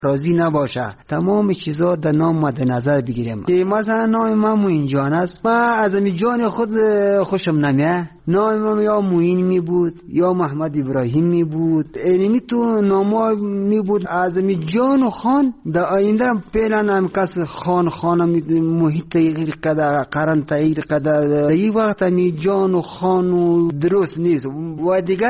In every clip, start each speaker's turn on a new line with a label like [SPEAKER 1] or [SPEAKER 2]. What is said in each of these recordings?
[SPEAKER 1] راضی نباشه. تمام چیزا در نام مد نظر بگیریم. مثلا نام من موین جان است، من از این جان خود خوشم نمیاد. نام من یا موین می بود یا محمد ابراهیم می بود، اینمی تو نام می بود. از این جان و خان در آینده پیلان هم کس خانم محیط تغییر کده، قرن تغییر کده. این وقت همی جان و خان و درست نیست و دیگه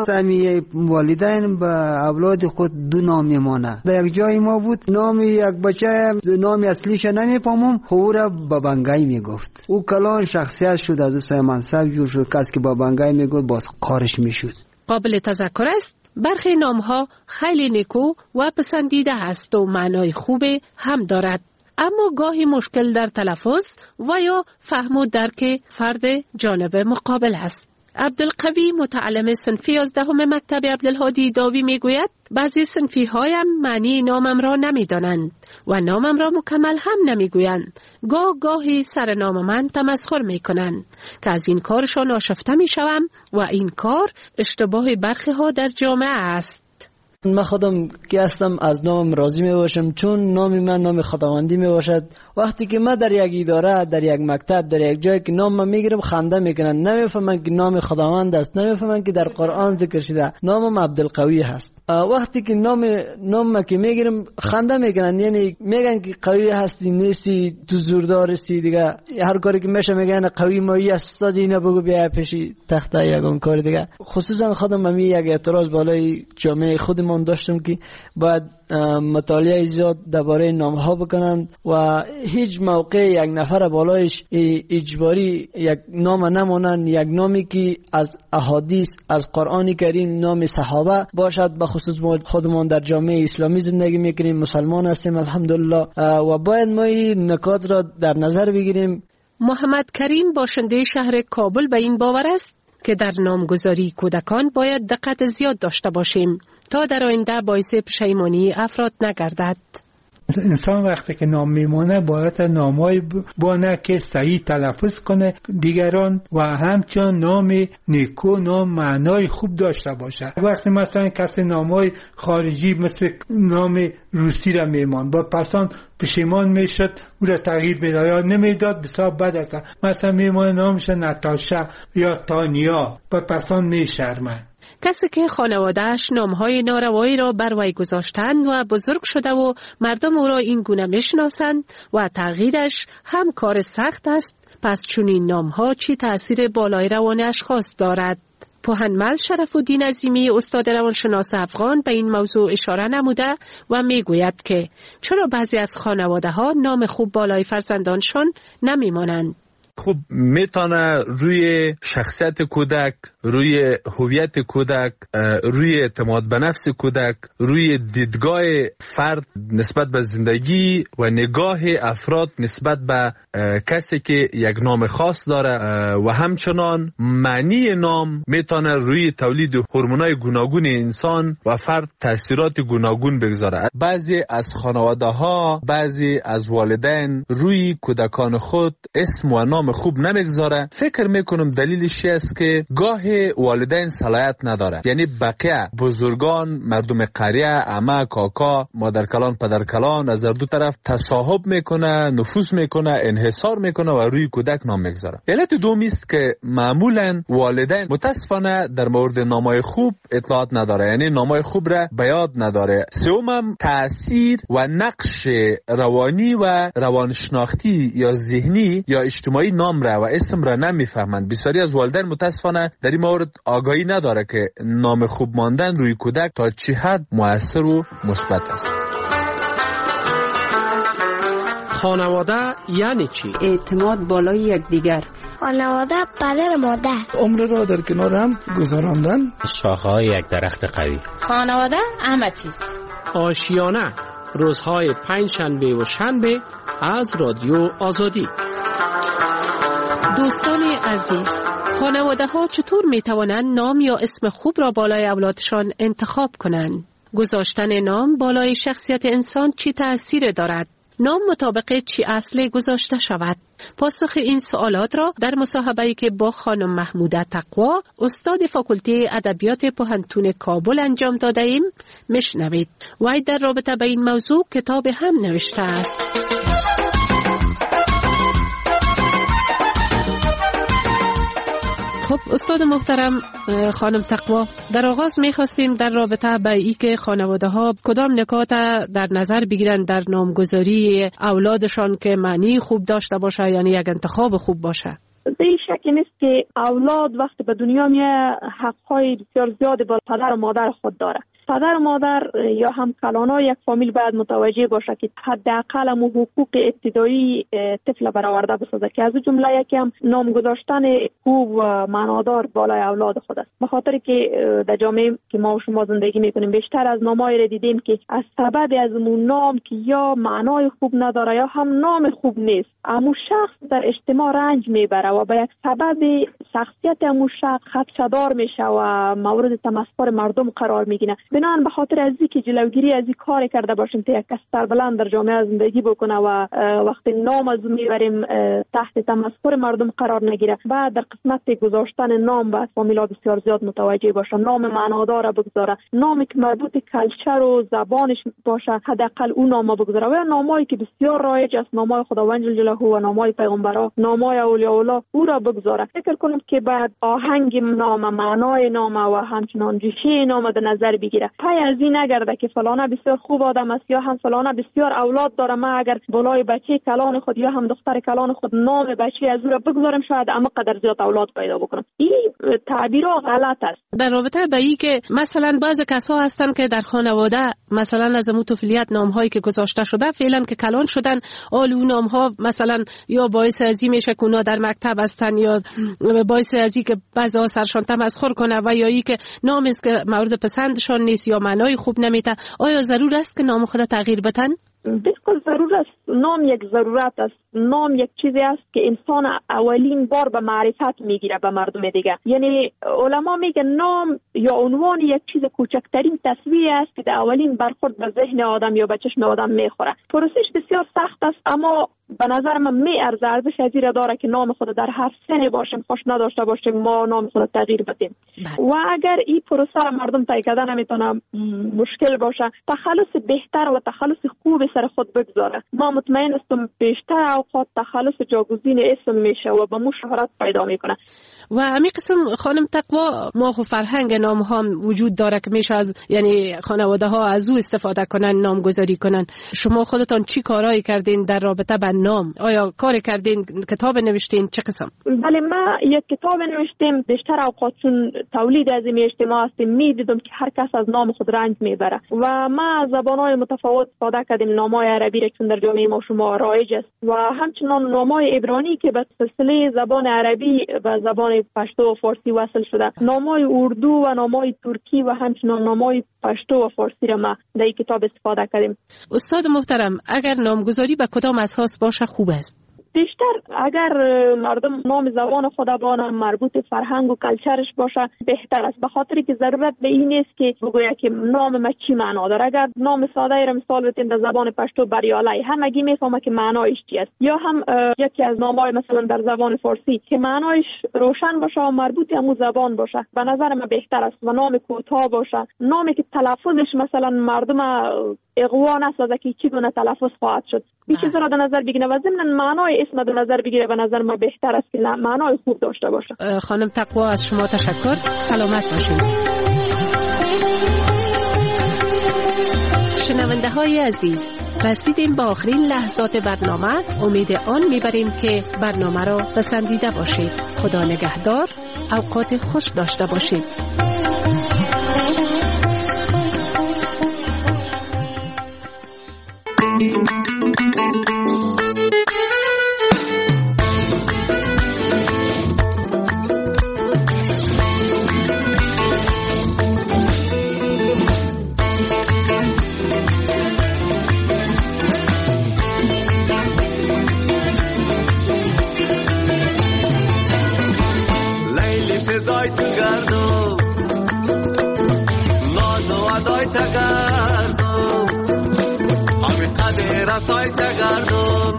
[SPEAKER 1] همی والدین به اولاد خود دو نام میمانه. در یک جای ما بود نام یک بچه نام اصلیش نمیفهمم، خورا بابنگای میگفت. او کلان شخصیت شد، از دوست منصب جور شد. کسی که بابنگای میگفت باز قارش میشد.
[SPEAKER 2] قابل تذکر است برخی نامها خیلی نیکو و پسندیده است و معنای خوب هم دارد، اما گاهی مشکل در تلفظ و یا فهم و درک فرد جانب مقابل است. عبدالقوی متعلم صنف 11 مکتب عبدالهادی داوی میگوید بعضی صنفی هایم معنی نامم را نمیدانند و نامم را مکمل هم نمیگویند. گاهی سر نام من تمسخر میکنند که از این کارشان آشفته میشوم و این کار اشتباه برخی ها در جامعه است.
[SPEAKER 3] من خودم که هستم از نامم راضی می باشم، چون نام من نام خداوندی می باشد. وقتی که من در یک اداره، در یک مکتب، در یک جایی که نام من میگیرم خنده میکنن، نمیفهمن که نام خداوند است، نمیفهمن که در قرآن ذکر شده نامم عبدالقوی هست. وقتی که نام که میگیرم خنده میکنن، یعنی میگن که قوی هستی نیستی، تو زوردار هستی. دیگه هر کاری که میشه میگن قوی مایی استاد، اینا بگو بیا پیشی تخته یگون کار دیگه. خصوصا خودم یک اعتراض بالای جامعه خودم داشتم که باید مطالعه زیاد درباره نام‌ها بکنن و هیچ موقع یک نفر بالایش اجباری یک نام نمونن. یک نامی که از احادیث از قرآن کریم نام صحابه باشد. به خصوص خودمون در جامعه اسلامی زندگی میکنیم، مسلمان هستیم الحمدلله و باید ما این نکات را در نظر بگیریم.
[SPEAKER 2] محمد کریم باشنده شهر کابل به این باور است که در نامگذاری کودکان باید دقت زیاد داشته باشیم تا در آینده باعث پشیمانی افراد نگردد.
[SPEAKER 4] انسان وقتی که نام میمونه باید نامای بانه که صحیح تلفظ کنه دیگران و همچنان نام نیکو، نام معنای خوب داشته باشه. وقتی مثلا کسی نامای خارجی مثل نام روسی را میمان با پسان پشیمان میشد، او را تغییر میداد یا نمیداد، بسیار بد است. مثلا میمان نامش ناتاشا یا تانیا با پسان میشرمند.
[SPEAKER 2] کسی که خانواده‌اش نامهای ناروایی را بر وی گذاشتند و بزرگ شده و مردم او را این گونه میشناسند و تغییرش هم کار سخت است، پس چون این نامها چی تأثیر بالای روان اشخاص دارد؟ پوهنمل شرف‌الدین عظیمی استاد روانشناس افغان به این موضوع اشاره نموده و میگوید که چرا بعضی از خانواده‌ها نام خوب بالای فرزندانشان نمیمانند.
[SPEAKER 5] خب میتونه روی شخصیت کودک، روی هویت کودک، روی اعتماد به نفس کودک، روی دیدگاه فرد نسبت به زندگی و نگاه افراد نسبت به کسی که یک نام خاص داره و همچنان معنی نام میتونه روی تولید هورمونای گوناگون انسان و فرد تاثیرات گوناگون بگذاره. بعضی از خانواده ها، بعضی از والدین روی کودکان خود اسم و نام خوب نمیگذاره. فکر میکنم دلیلش است که گاه والدین صلاحیت نداره، یعنی بقیه بزرگان، مردم قریه، عمه، کاکا، مادر کلان، پدر کلان از دو طرف تصاحب میکنه، نفوذ میکنه، انحصار میکنه و روی کودک نام میگذاره. علت دومی است که معمولا والدین متاسفانه در مورد نامای خوب اطلاعات نداره، یعنی نامای خوب را به یاد نداره. سومم تاثیر و نقش روانی و روانشناختی یا ذهنی یا اجتماعی نام را و اسم را نمیفهمند. بسیاری از والدین متاسفانه در این مورد آگاهی نداره که نام خوب ماندن روی کودک تا چه حد مؤثر و مثبت است.
[SPEAKER 2] خانواده یعنی چی؟
[SPEAKER 6] اعتماد بالای یکدیگر.
[SPEAKER 7] خانواده پدر مادر.
[SPEAKER 8] عمر را در کنار هم گذراندن.
[SPEAKER 9] شاخه‌های یک درخت قوی.
[SPEAKER 10] خانواده همه چیز.
[SPEAKER 2] آشیانه روزهای پنجشنبه و شنبه از رادیو آزادی. دوستان عزیز، خانواده ها چطور می توانند نام یا اسم خوب را بالای اولادشان انتخاب کنند؟ گذاشتن نام بالای شخصیت انسان چی تأثیر دارد؟ نام مطابق چی اصل گذاشته شود؟ پاسخ این سوالات را در مصاحبه‌ای که با خانم محموده تقوا استاد فاکولته ادبیات پوهنتون کابل انجام داده ایم میشنوید. وی در رابطه با این موضوع کتاب هم نوشته است. خب استاد محترم خانم تقوا، در آغاز می‌خواستیم در رابطه با این که خانواده‌ها کدام نکات در نظر بگیرن در نامگذاری اولادشان که معنی خوب داشته باشه، یعنی یک انتخاب خوب باشه.
[SPEAKER 11] این شک نیست که اولاد وقتی به دنیا میاد حق‌های بسیار زیادی با پدر و مادر خود داره. پدر و مادر یا هم کلانای یک فامیل باید متوجه باشه که حداقل هم حقوق ابتدایی طفل برآورده بسازه که از جمله یکی هم نام گذاشتن خوب و معنادار بالای اولاد خود است. به خاطر که در جامعه که ما و شما زندگی میکنیم بیشتر از نامایی را دیدیم که از سبب از اون نام که یا معنای خوب نداره یا هم نام خوب نیست، امو شخص در اجتماع رنج میبره و به یک سبب شخصیت امو شخص خدشه‌دار میشه و مورد تمسخر مردم قرار میگیره. بنان به خاطر از اینکه جلوگیری از این کار کرده باشیم تا یک کس سربلند در جامعه زندگی بکنه و وقتی نام از میبریم تحت تمسخر مردم قرار نگیره، بعد در قسمت گذاشتن نام باید فامیلا بسیار زیاد متوجه باشه. نام معنادار بگذاره، نامی که مربوط کلچر و زبانش باشه حداقل اون نام بگذاره و نامایی که بسیار رایج است، نامای خداوند جل جلاله و نامای پیغمبرا، نامای اولیاء الله او را بگذاره. فکر کنم که بعد آهنگ نام، معنای نام و همچنان ریشه نام در نظر بگیره. پای از این نگرده که فلانه بسیار خوب آدم است یا هم فلانه بسیار اولاد داره، ما اگر بالای بچه کلان خود یا هم دختر کلان خود نام بچه از او را بگذارم شاید اما قدر زیاد اولاد پیدا بکنم. این تعبیرها غلط است.
[SPEAKER 2] در رابطه با این که مثلا بعضی کسا هستن که در خانواده مثلا از اون طفولیت نام‌هایی که گذاشته شده فعلا که کلان شدن، اون نام‌ها مثلا یا باعث ازی میشه که اونا در مکتب هستن یا باعث ازی که بعضی سرشان تمسخر کنه و یا ای که نام است که مورد پسندشان نیست یا معنای خوب نمیده. آیا ضرور است که نام خود تغییر بدن؟
[SPEAKER 11] بالکل ضرور است. نام یک ضرورت است. نام یک چیزی است که انسان اولین بار به معرفت میگیره به مردم دیگه. یعنی علما میگن نام یا عنوان یک چیز کوچکترین تصویری است که در اولین برخورد به ذهن آدم یا به چشم آدم میخوره. پروسش بسیار سخت است اما به نظر من میارزه، ارزش از این داره که نام خود در هر سنی باشیم خوش نداشته باشیم ما نام خود تغییر بدیم. و اگر این پروسه مردم طی کردن نمیتونه مشکل باشه، تخلص بهتر و تخلص خوب سر خود بگذاره. ما مطمئن هستم بیشتر اوقات تخلص جاگزین اسم میشه و به مو شهرت پیدا میکنه.
[SPEAKER 2] و همین قسم خانم تقوا، ما خو فرهنگ نام ها وجود داره که میشه از یعنی خانواده ها از او استفاده کنن، نامگذاری کنن. شما خودتان چی کارایی کردین در رابطه با نام؟ آیا کار کردین، کتاب نوشتین، چه قسم؟
[SPEAKER 11] بله ما یک کتاب نوشتیم. بیشتر اوقات چون تولید از این اجتماع هستیم میدیدم که هر کس از نام خود رنج میبره و ما از زبانهای متفاوت استفاده کردیم. نامای عربی را چون در جامعه ما شما رایج است و همچنان نامای عبرانی که به سلسله زبان عربی و زبان پشتو و فارسی وصل شده، نامای اردو و نامای ترکی و همچنان نامای پشتو و فارسی را ما در این کتاب استفاده کردیم.
[SPEAKER 2] استاد محترم، اگر نامگذاری به کدام اساس باشه خوب است؟
[SPEAKER 11] بیشتر اگر مردم نام زبان خود بانه مربوط فرهنگ و کلچرش باشه بهتر است، به خاطر که ضرورت به این نیست که بگوید که نام ما چی معنا داره. اگر نام ساده ای را مثال بزنیم در زبان پشتو بریالای، همگی میفهمه که معنایش چی است. یا هم یکی از نامای مثلا در زبان فارسی که معنایش روشن باشه و مربوط همون زبان باشه به نظر من بهتر است. و نام کوتاه باشه، نامی که تلفظش مثلا مردم اغوا نسازه که چی گونه تلفظ خواهد شد. این چیزا را در نظر بگیره و ضمن معنای اسم در نظر بگیره. به نظر ما بهتر است که معنای خوب داشته باشه.
[SPEAKER 2] خانم تقوا از شما تشکر. سلامت باشید. شنونده های عزیز، رسیدیم به آخرین لحظات برنامه. امید آن میبریم که برنامه را پسندیده باشید. خدا نگهدار. اوقات خوش داشته باشید.
[SPEAKER 12] لیلی فدای تو گردو ناز و ادای تو گردو همین قدر به رسایت گردم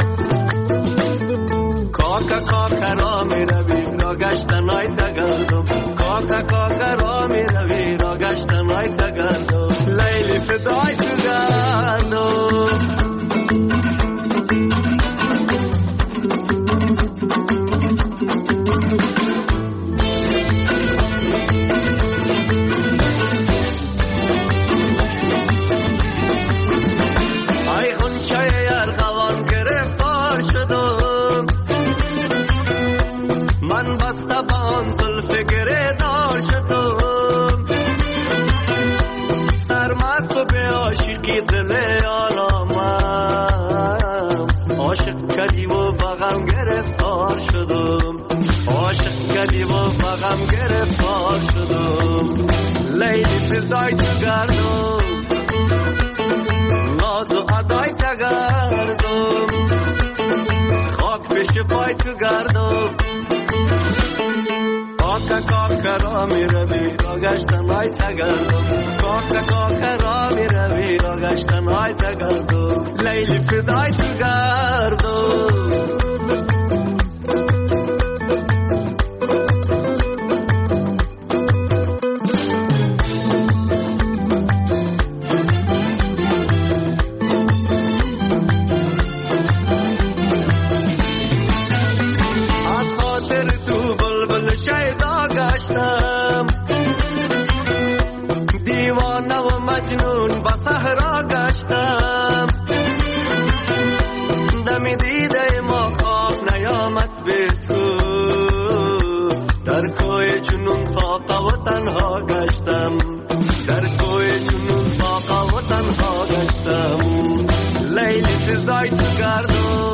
[SPEAKER 12] کاکا کاکا را می روی را گشتن آیت گردم کاکا کاکا را می روی را گشتن آیت گردم لیلی فدای تو گردم غم گرفتار شدم لیلی فدای تو گردم ناز و ادای تو گردم خاک پیش پای تو گردم کاکا کاکا را می روی را گشتن های تو گردم کاکا کاکا را می روی را گشتن های تو گردم لیلی فدای تو گردم دیوانه و مجنون با صحرا گشتم دمی دیده ما خواب نیامد به تو در کوی جنون فاقه و تنها گشتم در کوی جنون فاقه و تنها گشتم لیلی فدای تو گردم